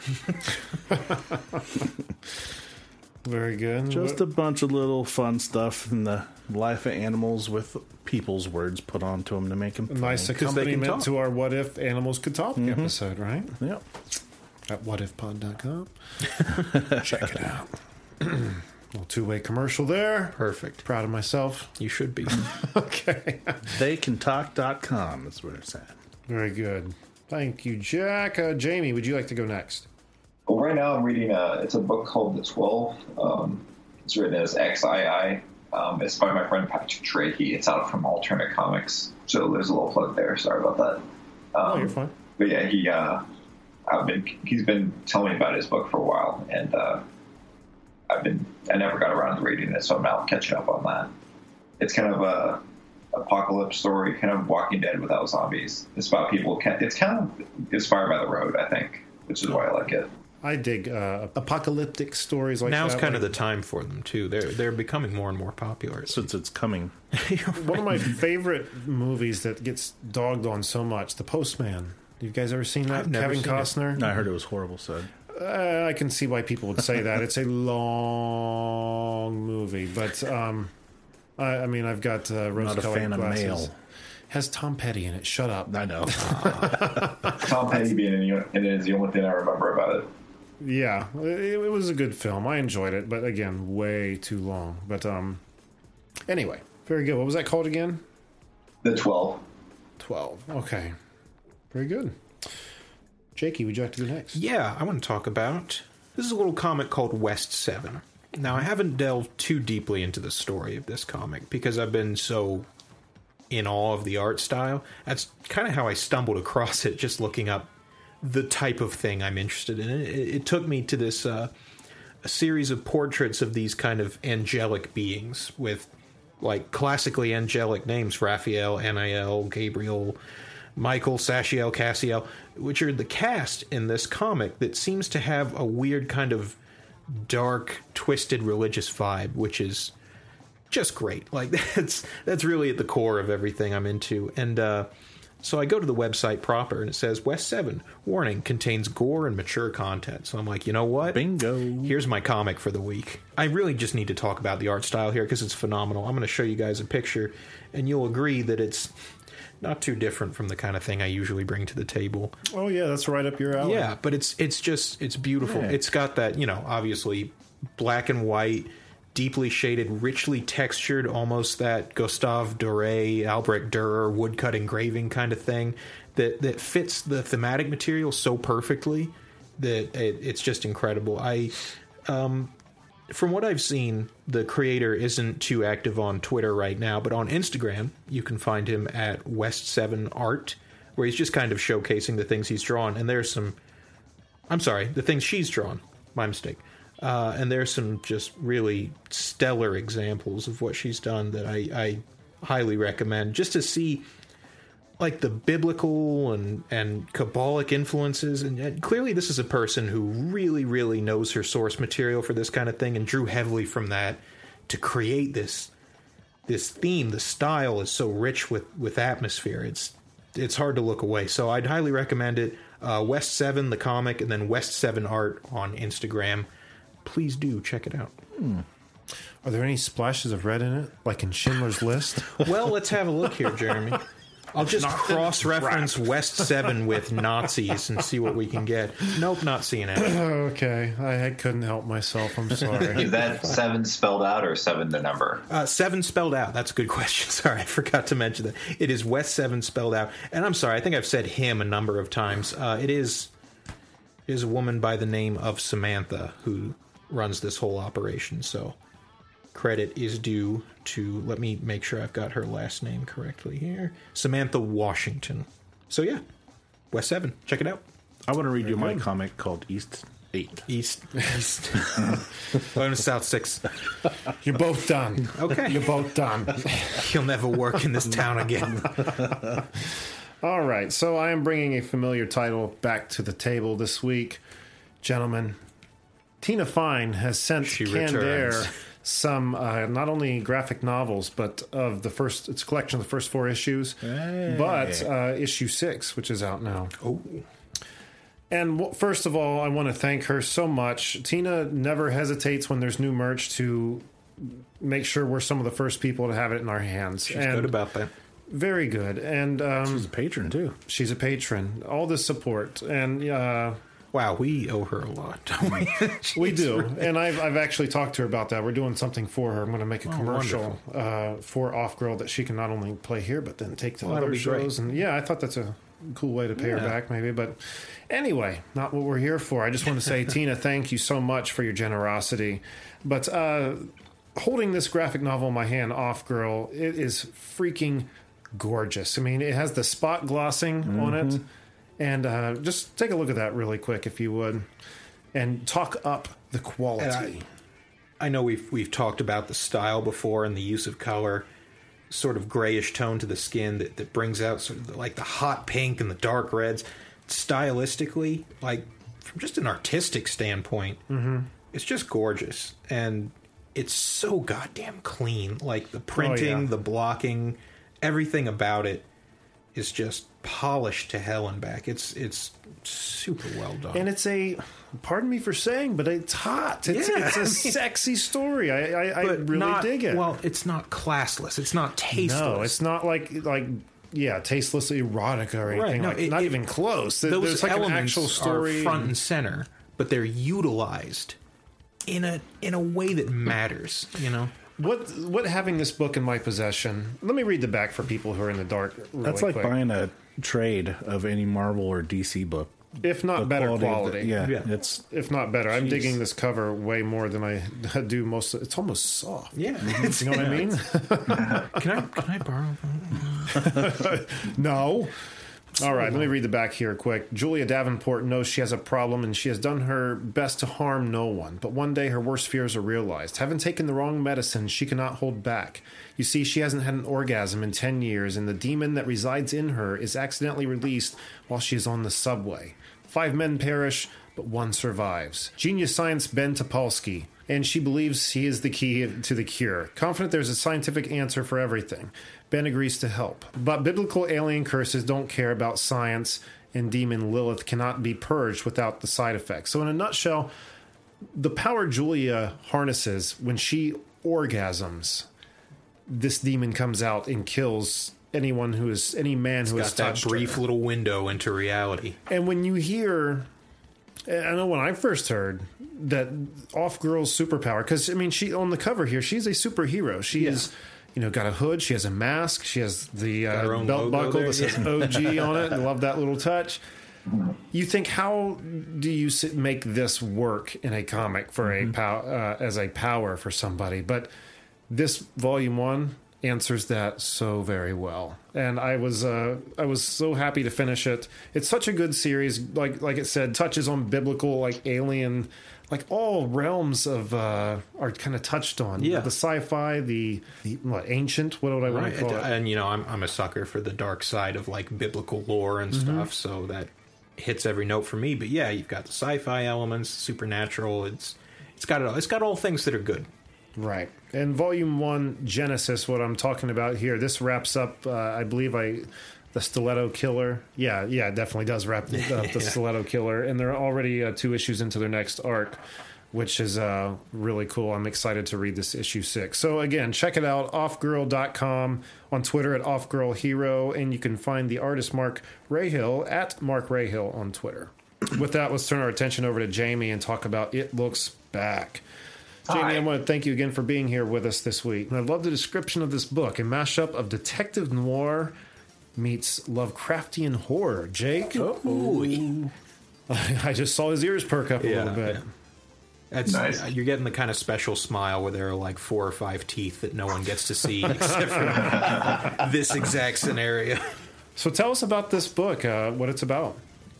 S2: Very good.
S3: Just a bunch of little fun stuff in the life of animals with people's words put onto them to make them
S2: a nice
S4: they can
S2: accompaniment
S4: talk.
S2: to our "What If Animals Could Talk" episode, right?
S3: Yep.
S2: At what if pod dot com. Check it out. Little two-way commercial there.
S4: Perfect.
S2: Proud of myself.
S4: You should be.
S2: Okay.
S3: they can talk dot com is where it's at.
S2: Very good. Thank you, Jack. Uh, Jamie, would you like to go next?
S5: Well, right now I'm reading a, it's a book called The twelve. Um, it's written as X I I. Um, it's by my friend Patrick Trahey. It's out from Alternate Comics. So there's a little plug there. Sorry about that. Um,
S2: Oh, you're fine.
S5: But yeah, he, uh, I've been, he's been telling me about his book for a while, and uh, I've been, I never got around to reading it, so I'm now catching up on that. It's kind of a apocalypse story, kind of Walking Dead without zombies. It's about people, it's kind of inspired by The Road, I think, which is why I like it.
S2: I dig uh, apocalyptic stories like
S4: Now's
S2: that.
S4: kind
S2: like,
S4: of the time for them too. They're they're becoming more and more popular.
S3: Since it's coming.
S2: One of my favorite movies that gets dogged on so much, The Postman. You guys ever seen that?
S4: I've never
S2: Kevin
S4: seen
S2: Costner.
S3: I heard it was horrible, so
S2: Uh, I can see why people would say that. It's a long movie, but um, I, I mean, I've got uh,
S3: not a
S2: rose-colored
S3: fan of
S2: glasses.
S3: male.
S2: Has Tom Petty in it. Shut up.
S3: I know.
S5: Tom Petty being in it is the only thing I remember about it.
S2: Yeah, it, it was a good film. I enjoyed it, but again, way too long. But um, anyway, very good. What was that called again?
S5: The twelve.
S2: twelve. Okay. Very good. Jakey, would you like to go next?
S4: Yeah, I want to talk about... This is a little comic called West seven. Now, I haven't delved too deeply into the story of this comic because I've been so in awe of the art style. That's kind of how I stumbled across it, just looking up the type of thing I'm interested in. It, it took me to this uh, a series of portraits of these kind of angelic beings with, like, classically angelic names. Raphael, Anael, Gabriel, Michael, Sachiel, Cassiel, which are the cast in this comic that seems to have a weird kind of dark, twisted religious vibe, which is just great. Like, that's that's really at the core of everything I'm into. And uh, so I go to the website proper, and it says, West seven, warning, contains gore and mature content. So I'm like, you know what?
S3: Bingo.
S4: Here's my comic for the week. I really just need to talk about the art style here because it's phenomenal. I'm going to show you guys a picture, and you'll agree that it's not too different from the kind of thing I usually bring to the table.
S2: Oh, yeah, that's right up your alley.
S4: Yeah, but it's it's just, it's beautiful.
S3: Yeah.
S4: It's got that, you know, obviously black and white, deeply shaded, richly textured, almost that Gustave Doré, Albrecht Dürer woodcut engraving kind of thing that, that fits the thematic material so perfectly that it, it's just incredible. I... um. From what I've seen, the creator isn't too active on Twitter right now, but on Instagram, you can find him at West seven Art, where he's just kind of showcasing the things he's drawn. And there's some... I'm sorry, the things she's drawn. My mistake. Uh, and there's some just really stellar examples of what she's done that I, I highly recommend. Just to see, like, the biblical and, and Kabbalic influences. And, and clearly this is a person who really, really knows her source material for this kind of thing and drew heavily from that to create this this theme. The style is so rich with, with atmosphere. It's it's hard to look away. So I'd highly recommend it. Uh, West seven, the comic, and then West seven Art on Instagram. Please do check it out.
S2: Hmm. Are there any splashes of red in it, like in Schindler's List?
S4: Well, let's have a look here, Jeremy. I'll just cross-reference West seven with Nazis and see what we can get. Nope, not seeing it.
S2: Okay, I, I couldn't help myself. I'm sorry.
S5: Is that seven spelled out or seven the number?
S4: Uh, seven spelled out. That's a good question. Sorry, I forgot to mention that. It is West seven spelled out. And I'm sorry, I think I've said him a number of times. Uh, it is, it is a woman by the name of Samantha who runs this whole operation, so credit is due to, let me make sure I've got her last name correctly here, Samantha Washington. So yeah, West seven, check it out.
S3: I want to read you my comic called East eight.
S4: East, East. I'm South six.
S2: You're both done.
S4: Okay.
S2: You're both done.
S4: You'll never work in this town again.
S2: All right, so I am bringing a familiar title back to the table this week. Gentlemen, Tina Fine has sent
S4: She
S2: Canned
S4: returns.
S2: Air some uh, not only graphic novels, but of the first, it's a collection of the first four issues,
S3: Hey.
S2: but uh, issue six, which is out now.
S4: Oh.
S2: And w- first of all, I want to thank her so much. Tina never hesitates when there's new merch to make sure we're some of the first people to have it in our hands.
S4: She's
S2: and
S4: good about that.
S2: very good. And um,
S3: She's a patron, too.
S2: she's a patron. All this support. And uh,
S4: Wow, we owe her a lot, don't we?
S2: we do. And I've, I've actually talked to her about that. We're doing something for her. I'm going to make a
S4: Oh,
S2: commercial uh, for Off Girl that she can not only play here, but then take to
S4: Well, that'll
S2: other
S4: be
S2: shows.
S4: great.
S2: And yeah, I thought that's a cool way to pay her
S4: Yeah.
S2: back, maybe. But anyway, not what we're here for. I just want to say, Tina, thank you so much for your generosity. But uh, holding this graphic novel in my hand, Off Girl, it is freaking gorgeous. I mean, it has the spot glossing mm-hmm. on it. And uh, just take a look at that really quick, if you would, and talk up the quality.
S4: I, I know we've we've talked about the style before and the use of color, sort of grayish tone to the skin that, that brings out sort of the, like the hot pink and the dark reds. Stylistically, like from just an artistic standpoint, mm-hmm. it's just gorgeous. And it's so goddamn clean. Like, the printing, oh, yeah. the blocking, everything about it is just polished to hell and back. It's it's super well done.
S2: And it's a, pardon me for saying, but it's hot. It's,
S4: yeah,
S2: it's a
S4: I mean,
S2: sexy story. I, I, I really
S4: not,
S2: dig it.
S4: Well, it's not classless. It's not tasteless.
S2: No, it's not like, like yeah, tasteless erotica or anything.
S4: Right, no,
S2: like,
S4: it,
S2: not
S4: it,
S2: even close.
S4: Those
S2: There's like an
S4: elements
S2: actual story.
S4: Are front and center, but they're utilized in a in a way that matters, you know?
S2: What what having this book in my possession? Let me read the back for people who are in the dark. Really
S3: That's like
S2: quick.
S3: buying a trade of any Marvel or D C book.
S2: If not
S3: The
S2: better
S3: quality of
S2: quality.
S3: the- yeah,
S4: Yeah.
S3: it's
S2: If not better. I'm
S3: Jeez.
S2: digging this cover way more than I do most of, it's almost soft.
S4: Yeah.
S2: You know what I mean?
S4: Can I can I borrow?
S2: No. All right, let me read the back here quick. Julia Davenport knows she has a problem and she has done her best to harm no one. But one day her worst fears are realized. Having taken the wrong medicine, she cannot hold back. You see, she hasn't had an orgasm in ten years, and the demon that resides in her is accidentally released while she is on the subway. Five men perish, but one survives. Genius science Ben Topolsky, and she believes he is the key to the cure. Confident there's a scientific answer for everything. Ben agrees to help. But biblical alien curses don't care about science, and demon Lilith cannot be purged without the side effects. So in a nutshell, the power Julia harnesses when she orgasms, this demon comes out and kills anyone who is, any man who
S4: Got
S2: has
S4: that
S2: touched
S4: brief
S2: her.
S4: little window into reality.
S2: And when you hear, I know when I first heard that Off Girl's superpower, because I mean, she on the cover here, she's a superhero. She is, you know, got a hood, she has a mask, she has the
S4: Got her
S2: uh,
S4: own
S2: belt
S4: logo
S2: buckle
S4: there,
S2: that says
S4: yeah.
S2: O G on it. I love that little touch. You think, how do you sit, make this work in a comic for
S4: Mm-hmm.
S2: a pow, uh, as a power for somebody? But this volume one answers that so very well, and I was uh, I was so happy to finish it. It's such a good series. Like like it said, touches on biblical, like alien, like all realms of uh, are kind of touched on.
S4: Yeah.
S2: The sci-fi, the, the what, ancient. What would I want
S4: Right.
S2: to call it?
S4: And, you know, I'm, I'm a sucker for the dark side of, like, biblical lore and
S2: Mm-hmm.
S4: stuff, so that hits every note for me. But, yeah, you've got the sci-fi elements, supernatural. It's It's got it all. It's got all things that are good.
S2: Right. And volume one, Genesis, what I'm talking about here, this wraps up, uh, I believe I, the Stiletto Killer. Yeah, yeah, it definitely does wrap up the
S4: Yeah.
S2: Stiletto Killer. And they're already uh, two issues into their next arc, which is uh, really cool. I'm excited to read this issue six. So again, check it out, off girl dot com, on Twitter at offgirlhero, and you can find the artist Mark Rahill at Mark Rahill on Twitter. With that, let's turn our attention over to Jamie and talk about It Looks Back. Jamie,
S5: Hi.
S2: I want to thank you again for being here with us this week. And I love the description of this book, a mashup of detective noir meets Lovecraftian horror. Jake?
S4: Ooh.
S2: I just saw his ears perk up a
S4: Yeah,
S2: little bit.
S4: yeah. That's
S5: Nice.
S4: You're getting the kind of special smile where there are like four or five teeth that no one gets to see except for this exact scenario.
S2: So tell us about this book, uh, what it's about.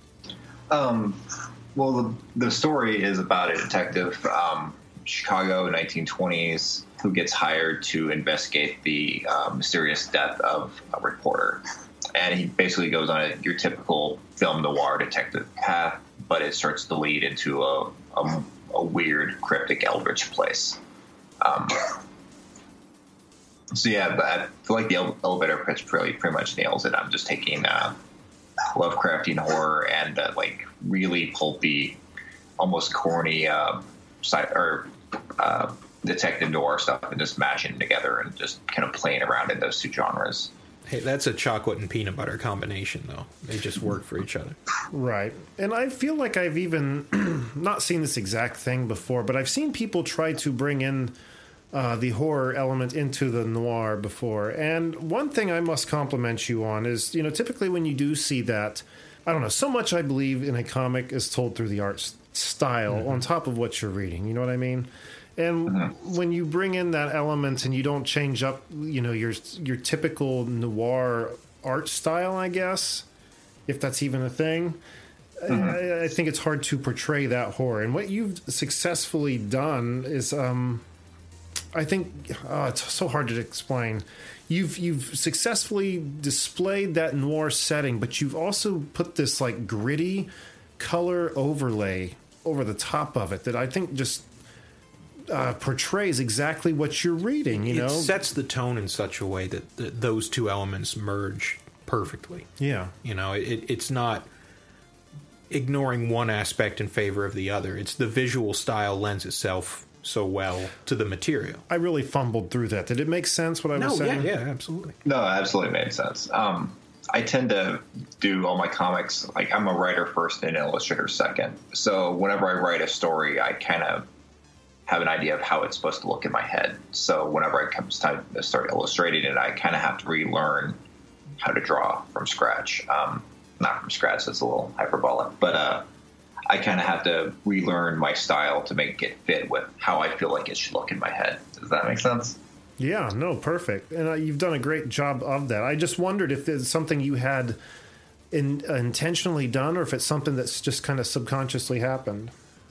S5: Um, well, the, the story is about a detective, um, Chicago, nineteen twenties, who gets hired to investigate the uh, mysterious death of a reporter. And he basically goes on a, your typical film noir detective path, but it starts to lead into a, a, a weird, cryptic, eldritch place. Um, so yeah, but I feel like the ele- elevator pitch pretty, pretty much nails it. I'm just taking uh, Lovecraftian horror and uh, like really pulpy, almost corny uh, sci- or uh, detective noir stuff, and just mashing it together and just kind of playing around in those two genres.
S4: Hey, that's a chocolate and peanut butter combination, though. They just work for each other.
S2: Right. And I feel like I've even not seen this exact thing before, but I've seen people try to bring in uh, the horror element into the noir before. And one thing I must compliment you on is, you know, typically when you do see that, I don't know, so much I believe in a comic is told through the art s- style mm-hmm. on top of what you're reading. You know what I mean? And mm-hmm. when you bring in that element and you don't change up, you know, your your typical noir art style, I guess, if that's even a thing, mm-hmm. I, I think it's hard to portray that horror. And what you've successfully done is, um, I think, oh, it's so hard to explain. You've you've successfully displayed that noir setting, but you've also put this like gritty color overlay over the top of it that I think just uh, portrays exactly what you're reading. You
S4: it
S2: know,
S4: sets the tone in such a way that, that those two elements merge perfectly.
S2: Yeah,
S4: you know, it, it's not ignoring one aspect in favor of the other. It's the visual style lends itself so well to the material.
S2: I really fumbled through that. Did it make sense what I
S4: no,
S2: was saying?
S4: Yeah, yeah, absolutely.
S5: No, it absolutely made sense. Um, I tend to do all my comics, like I'm a writer first and an illustrator second. So whenever I write a story, I kind of have an idea of how it's supposed to look in my head. So whenever it comes time to start illustrating it, I kind of have to relearn how to draw from scratch. Um, not from scratch, that's a little hyperbolic, but uh, I kind of have to relearn my style to make it fit with how I feel like it should look in my head. Does that make sense?
S2: Yeah, no, perfect. And uh, you've done a great job of that. I just wondered if it's something you had in, uh, intentionally done, or if it's something that's just kind of subconsciously happened.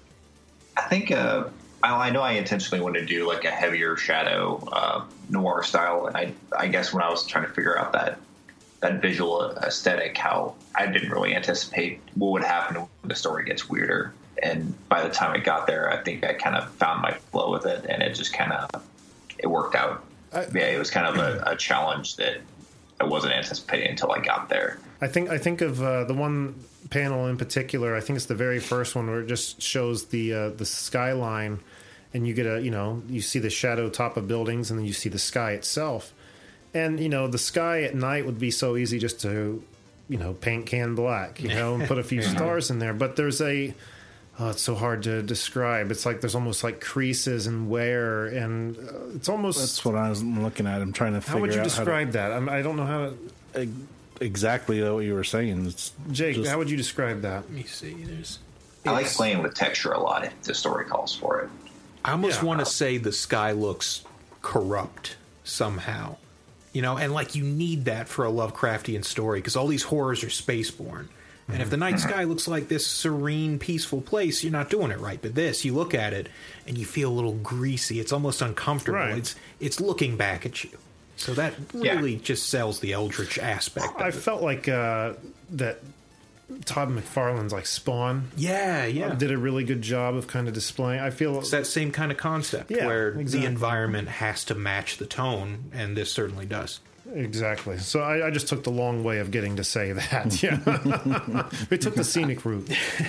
S5: I think uh, I, I know I intentionally wanted to do like a heavier shadow uh, noir style, and I, I guess when I was trying to figure out that that visual aesthetic, how I didn't really anticipate what would happen when the story gets weirder. And by the time it got there, I think I kind of found my flow with it, and it just kind of it worked out. I, yeah, it was kind of a, a challenge that I wasn't anticipating until I got there.
S2: I think I think of uh, the one panel in particular. I think it's the very first one where it just shows the uh, the skyline, and you get a you know you see the shadow top of buildings, and then you see the sky itself. And you know the sky at night would be so easy just to you know paint can black, you know, and put a few stars in there. But there's a oh, it's so hard to describe. It's like there's almost like creases and wear, and uh, it's almost
S3: that's what I was looking at. I'm trying to figure out
S2: how would you
S3: out
S2: describe
S3: to,
S2: that? I'm, I don't know how to.
S3: Exactly what you were saying. It's
S2: Jake,
S3: just,
S2: how would you describe that?
S4: Let me see. There's.
S5: I like playing with texture a lot if the story calls for it.
S4: I almost
S2: Yeah.
S4: want to say the sky looks corrupt somehow, you know, and like you need that for a Lovecraftian story because all these horrors are spaceborne. And if the night sky looks like this serene, peaceful place, you're not doing it right. But this, you look at it and you feel a little greasy. It's almost uncomfortable.
S2: Right.
S4: It's it's looking back at you. So that really yeah. just sells the eldritch aspect.
S2: I
S4: of it.
S2: felt like uh, that Todd McFarlane's like Spawn.
S4: Yeah, yeah.
S2: Did a really good job of kind of displaying. I feel
S4: it's that same kind of concept
S2: yeah,
S4: where
S2: exactly.
S4: the environment has to match the tone, and this certainly does.
S2: Exactly. So I, I just took the long way of getting to say that. Yeah, we took the scenic route.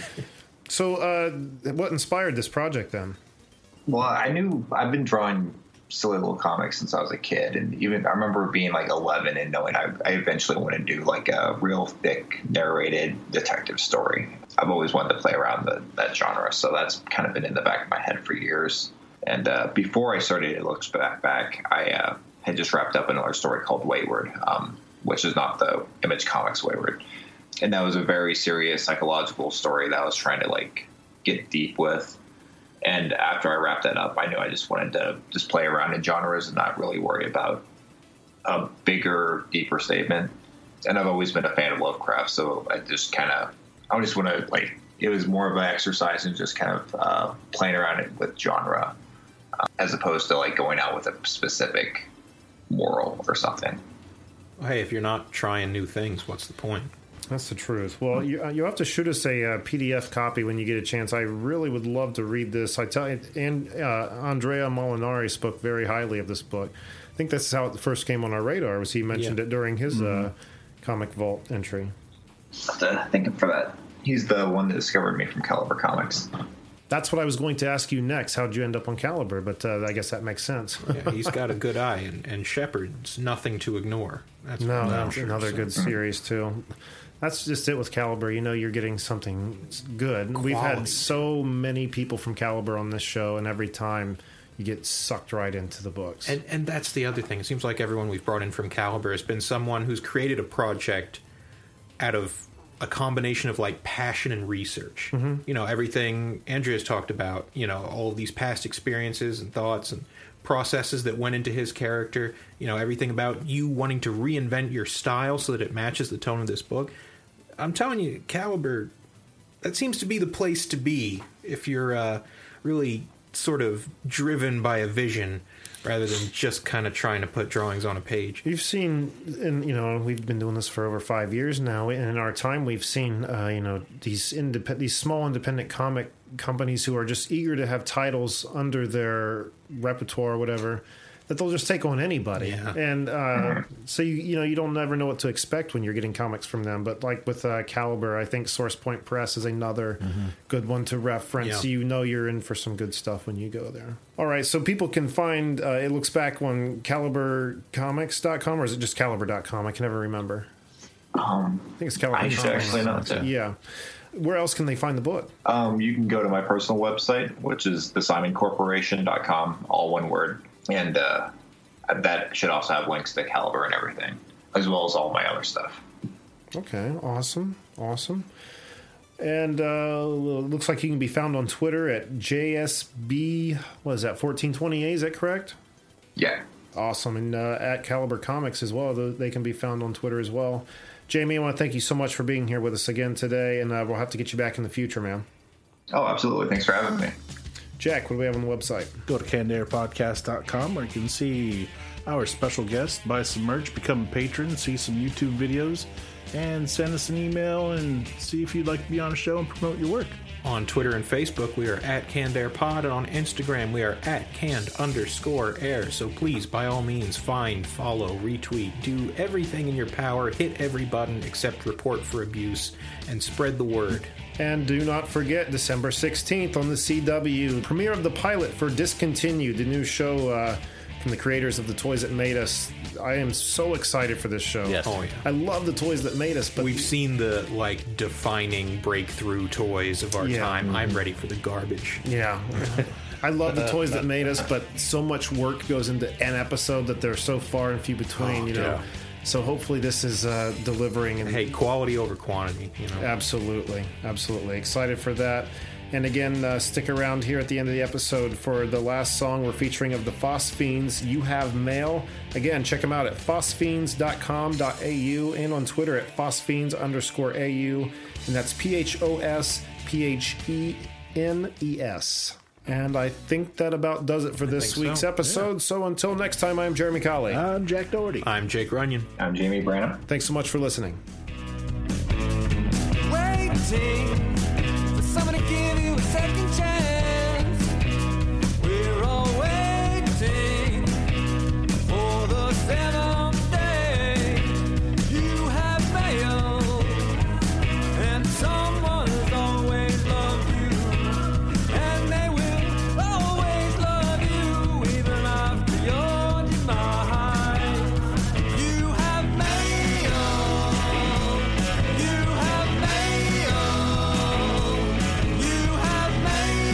S2: So, uh, what inspired this project then?
S5: Well, I knew I've been drawing silly little comics since I was a kid, and even I remember being like eleven and knowing I, I eventually want to do like a real thick narrated detective story. I've always wanted to play around the, that genre, so that's kind of been in the back of my head for years. And uh, before I started It Looks Back Back, I uh, had just wrapped up another story called Wayward, um, which is not the Image Comics Wayward. And that was a very serious psychological story that I was trying to like get deep with. And after I wrapped that up, I knew I just wanted to just play around in genres and not really worry about a bigger, deeper statement. And I've always been a fan of Lovecraft, so I just kind of, I just want to like, it was more of an exercise in just kind of uh, playing around it with genre, uh, as opposed to like going out with a specific moral or something.
S4: Well, hey, if you're not trying new things, what's the point?
S2: That's the truth. Well, you you have to shoot us a uh, P D F copy when you get a chance. I really would love to read this. I tell you, and uh, Andrea Molinari spoke very highly of this book. I think that's how it first came on our radar. Was he mentioned
S4: yeah.
S2: it during his
S3: mm-hmm.
S2: uh, Comic Vault entry?
S5: I have to thank him for that. He's the one that discovered me from Caliber Comics.
S2: That's what I was going to ask you next. How'd you end up on Caliber? But uh, I guess that makes sense.
S4: Yeah, he's got a good eye, and, and Shepard's nothing to ignore. That's
S2: no,
S4: that's
S2: that's
S4: sure,
S2: another
S4: so.
S2: good series too. That's just it with Caliber. You know, you're getting something good.
S4: Quality.
S2: We've had so many people from Caliber on this show, and every time you get sucked right into the books.
S4: And and that's the other thing. It seems like everyone we've brought in from Caliber has been someone who's created a project out of a combination of like passion and research. Mm-hmm. You know, everything Andrea's talked about, you know, all of these past experiences and thoughts and processes that went into his character, you know, everything about you wanting to reinvent your style so that it matches the tone of this book. I'm telling you, Caliber, that seems to be the place to be if you're uh, really sort of driven by a vision rather than just kind of trying to put drawings on a page.
S2: You've seen, and you know, we've been doing this for over five years now. And in our time, we've seen, uh, you know, these indep- these small independent comic companies who are just eager to have titles under their repertoire or whatever, that they'll just take on anybody.
S4: Yeah.
S2: And uh, so, you you know, you don't never know what to expect when you're getting comics from them. But like with uh, Caliber, I think Source Point Press is another mm-hmm. good one to reference.
S4: Yeah.
S2: So you know you're in for some good stuff when you go there. All right, so people can find, uh, it looks back on caliber comics dot com, or is it just caliber dot com? I can never remember.
S5: Um,
S2: I think it's caliber
S5: I
S2: dot com.
S5: should actually know too.
S2: Yeah. Where else can they find the book?
S5: Um, you can go to my personal website, which is the simon corporation dot com, all one word. And uh, that should also have links to Caliber and everything, as well as all my other stuff.
S2: Okay, awesome, awesome. And uh, looks like you can be found on Twitter at J S B, what is that, fourteen twenty A, is that correct?
S5: Yeah.
S2: Awesome. And uh, at Caliber Comics as well, they can be found on Twitter as well. Jamie, I want to thank you so much for being here with us again today, and uh, we'll have to get you back in the future, man.
S5: Oh, absolutely. Thanks for having me.
S2: Jack, what do we have on the website?
S3: Go to canned air podcast dot com where you can see our special guests, buy some merch, become a patron, see some YouTube videos, and send us an email and see if you'd like to be on a show and promote your work.
S4: On Twitter and Facebook, we are at Canned Air Pod, and on Instagram, we are at canned underscore air. So please, by all means, find, follow, retweet, do everything in your power, hit every button except report for abuse, and spread the word.
S2: And do not forget, December sixteenth on the C W, premiere of the pilot for Discontinued, the new show uh, from the creators of The Toys That Made Us. I am so excited for this show.
S3: Yes.
S4: Oh, yeah.
S2: I love The Toys That Made Us, but
S4: We've seen the, like, defining breakthrough toys of our
S2: Yeah.
S4: time. I'm ready for the garbage.
S2: yeah. I love The Toys That Made Us, but so much work goes into an episode that they're so far and few between,
S4: Oh,
S2: you know.
S4: yeah.
S2: So hopefully this is uh, delivering. And
S4: Hey, quality over quantity, you know.
S2: Absolutely, absolutely. Excited for that. And again, uh, stick around here at the end of the episode for the last song we're featuring of the Phosphines, You Have Mail. Again, check them out at phosphines dot com dot a u and on Twitter at phosphines underscore A U. And that's P H O S P H E N E S. And I think that about does it for this
S4: think
S2: week's
S4: so.
S2: episode. So until next time, I'm Jeremy Colley.
S3: I'm Jack Doherty.
S4: I'm Jake Runyon.
S5: I'm Jamie Branham.
S2: Thanks so much for listening.
S7: Waiting for someone to give you a second chance. We're all waiting for the seventh day. You have mail, and someone has always loved you, and they will always love you even after your demise. You have mail. You have mail. You have mail.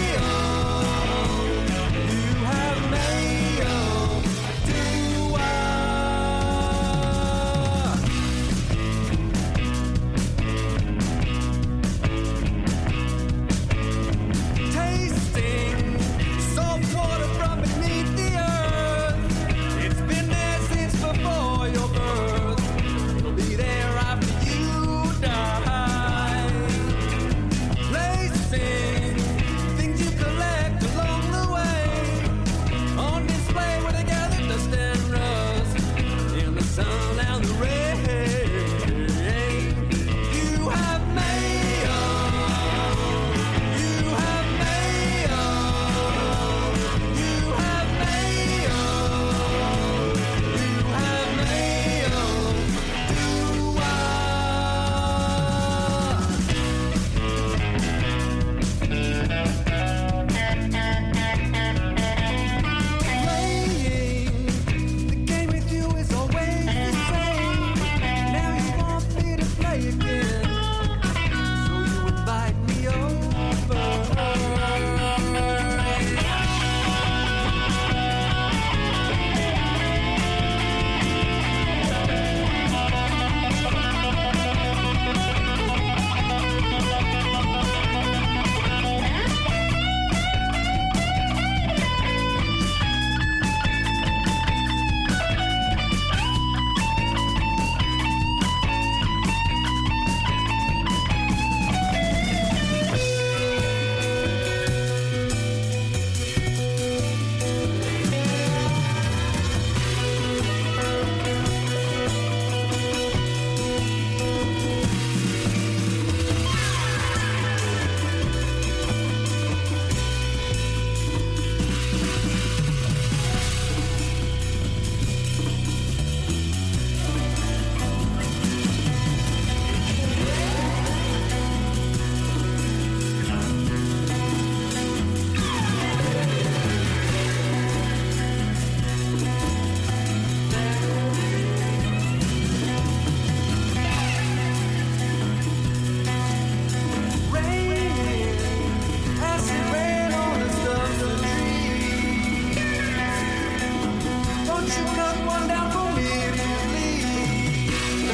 S7: Won't you cut one down for me, please?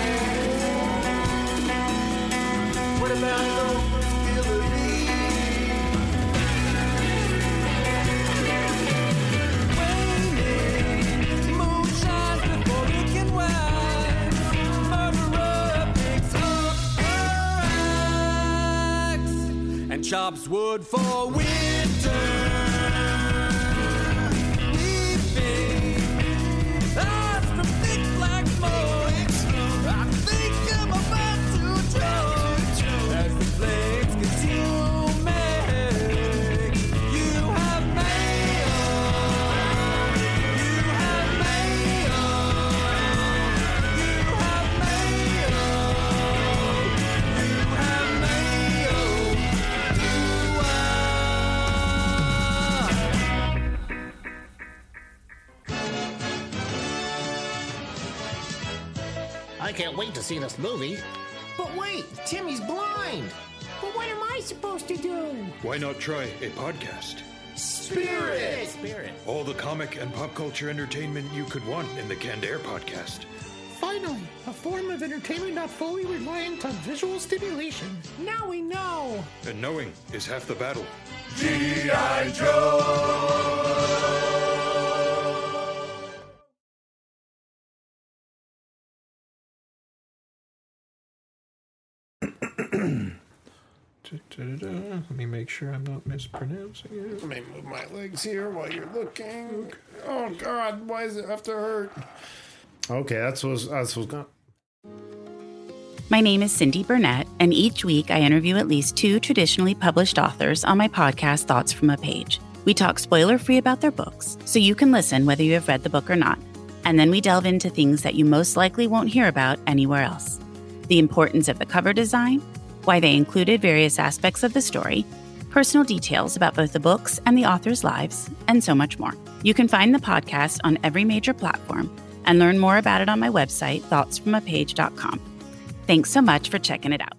S7: What about those Hillary? Waiting, moonshine before it can wise. Murderer picks up her axe and chops wood for winter. Weeping, eyes from thick black smoke. I think I'm about to choke as the flames consume me. You have mail. You have mail. You have mail. You have mail. You
S8: I can't wait to see this movie.
S9: But wait, Timmy's blind. But what am I supposed to do?
S10: Why not try a podcast?
S9: Spirit!
S8: Spirit.
S10: All the comic and pop culture entertainment you could want in the Canned Air podcast.
S9: Finally, a form of entertainment not fully reliant on visual stimulation. Now we know.
S10: And knowing is half the battle.
S7: G I. Joe!
S4: Let me make sure I'm not mispronouncing it.
S2: Let me move my legs here while you're looking. Oh God, why does it have to hurt? Okay, that's what's that's what's going.
S11: My name is Cindy Burnett, and each week I interview at least two traditionally published authors on my podcast, Thoughts from a Page. We talk spoiler-free about their books, so you can listen whether you have read the book or not. And then we delve into things that you most likely won't hear about anywhere else. The importance of the cover design, why they included various aspects of the story, personal details about both the books and the authors' lives, and so much more. You can find the podcast on every major platform and learn more about it on my website, thoughts from a page dot com. Thanks so much for checking it out.